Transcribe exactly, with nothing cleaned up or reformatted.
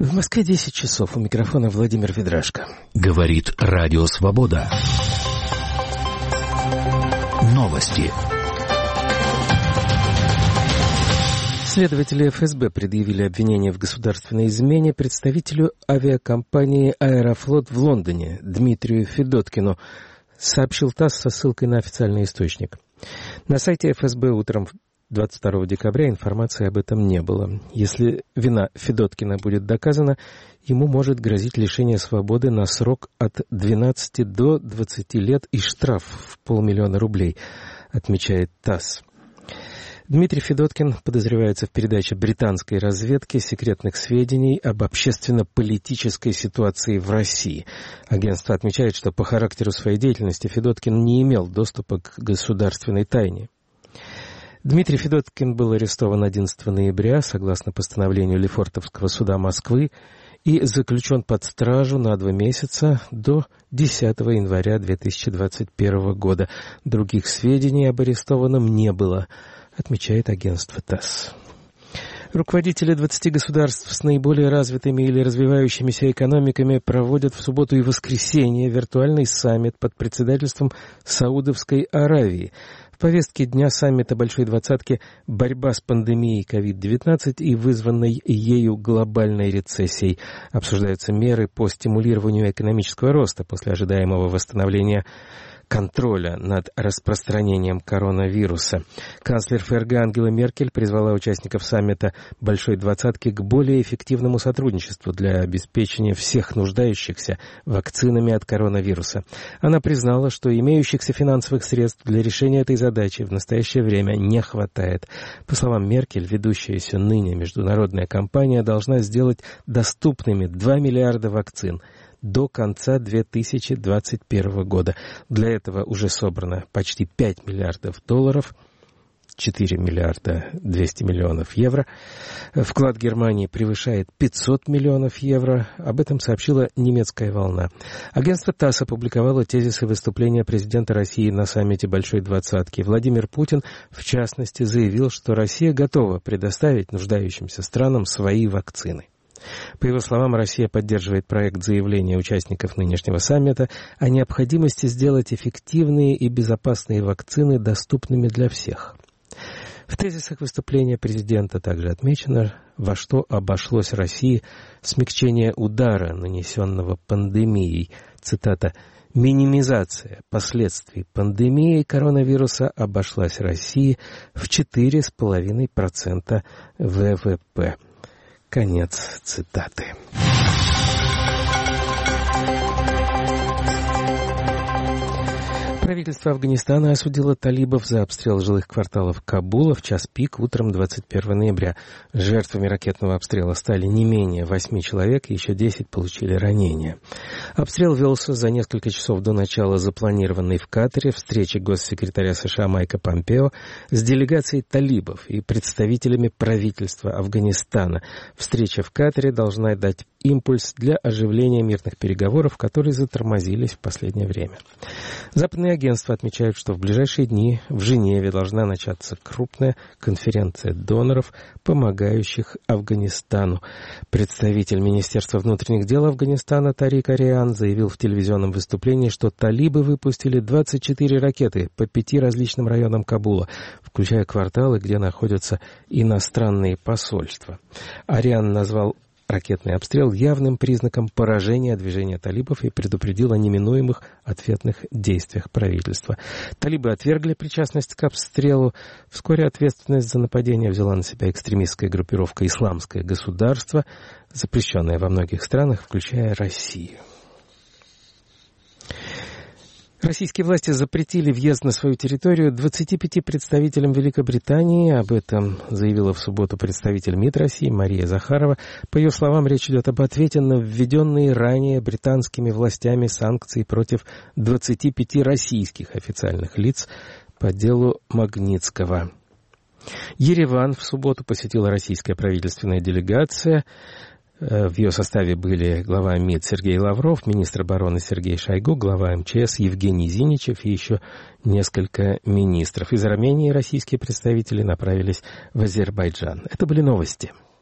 В Москве десять часов. У микрофона Владимир Ведрашко. Говорит Радио Свобода. Новости. Следователи эф эс бэ предъявили обвинение в государственной измене представителю авиакомпании «Аэрофлот» в Лондоне Дмитрию Федоткину, сообщил ТАСС со ссылкой на официальный источник. На сайте эф эс бэ утром двадцать второго декабря информации об этом не было. Если вина Федоткина будет доказана, ему может грозить лишение свободы на срок от двенадцати до двадцати лет и штраф в полмиллиона рублей, отмечает ТАСС. Дмитрий Федоткин подозревается в передаче британской разведке секретных сведений об общественно-политической ситуации в России. Агентство отмечает, что по характеру своей деятельности Федоткин не имел доступа к государственной тайне. Дмитрий Федоткин был арестован одиннадцатого ноября, согласно постановлению Лефортовского суда Москвы, и заключен под стражу на два месяца до десятого января две тысячи двадцать первого года. Других сведений об арестованном не было, отмечает агентство ТАСС. Руководители двадцати государств с наиболее развитыми или развивающимися экономиками проводят в субботу и воскресенье виртуальный саммит под председательством Саудовской Аравии. В повестке дня саммита Большой Двадцатки борьба с пандемией ковид девятнадцать и вызванной ею глобальной рецессией. Обсуждаются меры по стимулированию экономического роста после ожидаемого восстановления контроля над распространением коронавируса. Канцлер эф эр гэ Ангела Меркель призвала участников саммита Большой Двадцатки к более эффективному сотрудничеству для обеспечения всех нуждающихся вакцинами от коронавируса. Она признала, что имеющихся финансовых средств для решения этой задачи в настоящее время не хватает. По словам Меркель, ведущаяся ныне международная кампания должна сделать доступными два миллиарда вакцин до конца две тысячи двадцать первого года. Для этого уже собрано почти пять миллиардов долларов, четыре миллиарда двести миллионов евро. Вклад Германии превышает пятьсот миллионов евро. Об этом сообщила немецкая «Волна». Агентство ТАСС опубликовало тезисы выступления президента России на саммите Большой Двадцатки. Владимир Путин, в частности, заявил, что Россия готова предоставить нуждающимся странам свои вакцины. По его словам, Россия поддерживает проект заявления участников нынешнего саммита о необходимости сделать эффективные и безопасные вакцины доступными для всех. В тезисах выступления президента также отмечено, во что обошлось России смягчение удара, нанесенного пандемией. Цитата: «Минимизация последствий пандемии коронавируса обошлась России в четыре с половиной процента вэ вэ пэ». Конец цитаты. Правительство Афганистана осудило талибов за обстрел жилых кварталов Кабула в час пик утром двадцать первого ноября. Жертвами ракетного обстрела стали не менее восьми человек, и еще десять получили ранения. Обстрел велся за несколько часов до начала запланированной в Катаре встречи госсекретаря США Майка Помпео с делегацией талибов и представителями правительства Афганистана. Встреча в Катаре должна дать импульс для оживления мирных переговоров, которые затормозились в последнее время. Западные агентства отмечают, что в ближайшие дни в Женеве должна начаться крупная конференция доноров, помогающих Афганистану. Представитель Министерства внутренних дел Афганистана Тарик Ариан заявил в телевизионном выступлении, что талибы выпустили двадцать четыре ракеты по пяти различным районам Кабула, включая кварталы, где находятся иностранные посольства. Ариан назвал ракетный обстрел явным признаком поражения движения талибов и предупредил о неминуемых ответных действиях правительства. Талибы отвергли причастность к обстрелу. Вскоре ответственность за нападение взяла на себя экстремистская группировка «Исламское государство», запрещенная во многих странах, включая Россию. Российские власти запретили въезд на свою территорию двадцати пяти представителям Великобритании. Об этом заявила в субботу представитель МИД России Мария Захарова. По ее словам, речь идет об ответе на введенные ранее британскими властями санкции против двадцати пяти российских официальных лиц по делу Магнитского. Ереван в субботу посетила российская правительственная делегация. В ее составе были глава МИД Сергей Лавров, министр обороны Сергей Шойгу, глава эм че эс Евгений Зиничев и еще несколько министров. Из Армении российские представители направились в Азербайджан. Это были новости.